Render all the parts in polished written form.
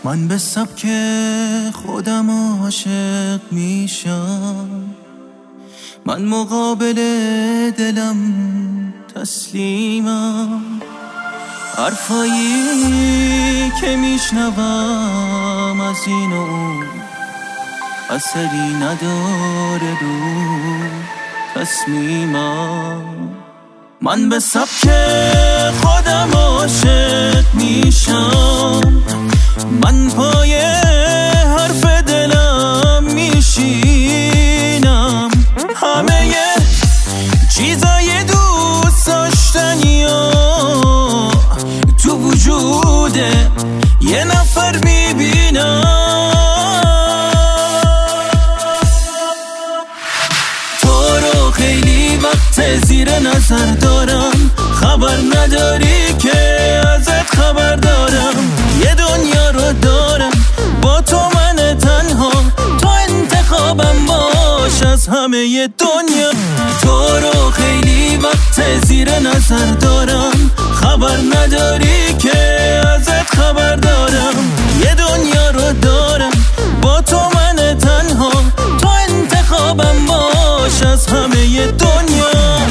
من به سبک خودم عاشق میشم، من مقابل دلم تسلیمم. حرفایی که میشنوم از این و اون اثری نداره رو تصمیمم. من به سبک خودم عاشق میشم، من پای حرف دلم میشینم. همه چیزای دوست داشتنی تو وجود یه نفر میبینم. تو رو خیلی وقت زیر نظر دارم، خبر نداری که ازت خبر دارم. یه دنیا رو دارم با تو من تنها، تو انتخابم باش از همه دنیا. تو رو خیلی وقت زیر نظر دارم، خبر نداری که ازت خبر دارم. یه دنیا رو دارم با تو من تنها، تو انتخابم باش از همه دنیا.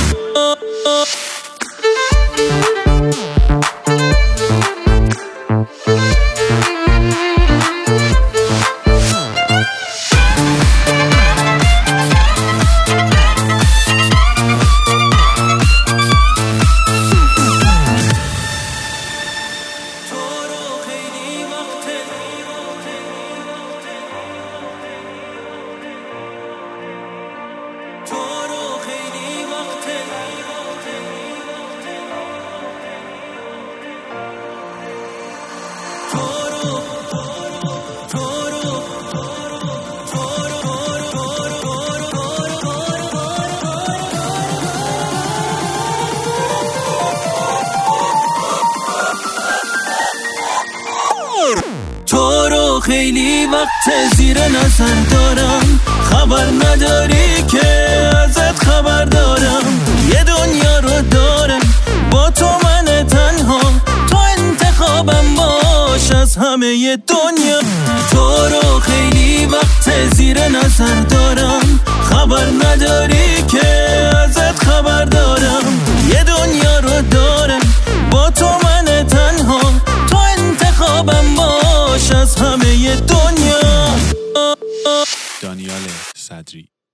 تو رو خیلی وقت زیر نظر دارم، خبر نداری که ازت خبر دارم. یه دنیا رو دارم با تو من تنها، تو انتخابم باش از همه دنیا. تو رو خیلی وقت زیر نظر دارم، خبر نداری که ازت خبر دارم. یه دنیا رو دارم با تو من تنها، تو انتخابم باش از همه دنیا. دانیال صدری.